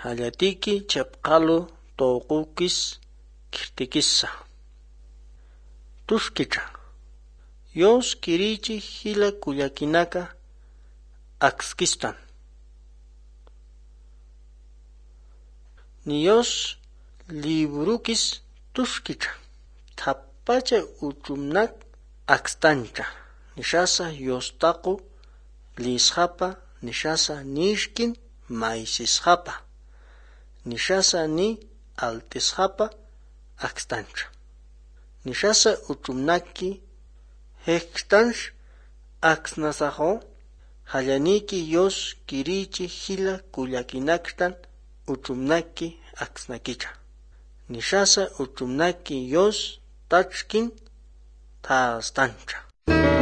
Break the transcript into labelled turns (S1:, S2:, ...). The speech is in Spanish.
S1: Hallatiki chapqalu toqukis kirtikissa. Tushkicha. Yos kirichi hila kuyakinaka akskistan. Niyos librukis tushkicha. Tapacha uchumnak akstancha. Nishasa yostaku lishapa nishasa nishkin maisishapa. Nishasa ni altishapa akstancha. Nishasa uchumnaki hekstanch aksnasaho hallaniki yos kirichi hila kuyakinaktan uchumnaki aksnakicha. Nishasa uchumnaki yos tachkin taastancha.